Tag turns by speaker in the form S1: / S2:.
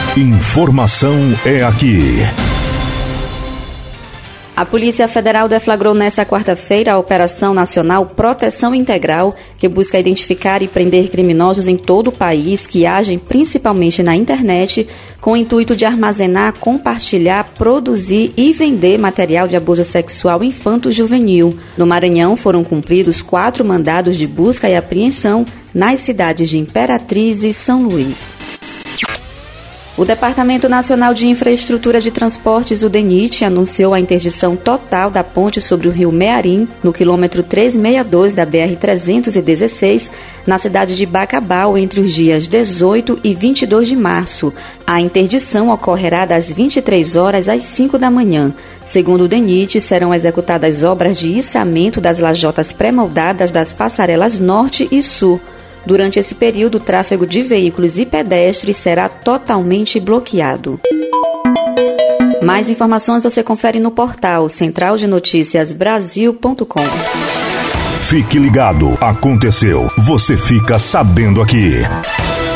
S1: Informação é aqui.
S2: A Polícia Federal deflagrou nesta quarta-feira a Operação Nacional Proteção Integral, que busca identificar e prender criminosos em todo o país que agem principalmente na internet, com o intuito de armazenar, compartilhar, produzir e vender material de abuso sexual infanto-juvenil. No Maranhão foram cumpridos 4 mandados de busca e apreensão nas cidades de Imperatriz e São Luís. O Departamento Nacional de Infraestrutura de Transportes, o DENIT, anunciou a interdição total da ponte sobre o rio Mearim, no quilômetro 362 da BR-316, na cidade de Bacabal, entre os dias 18 e 22 de março. A interdição ocorrerá das 23 horas às 5 da manhã. Segundo o DENIT, serão executadas obras de içamento das lajotas pré-moldadas das passarelas Norte e Sul. Durante esse período, o tráfego de veículos e pedestres será totalmente bloqueado. Mais informações você confere no portal centraldenoticiasbrasil.com.
S1: Fique ligado, aconteceu, você fica sabendo aqui.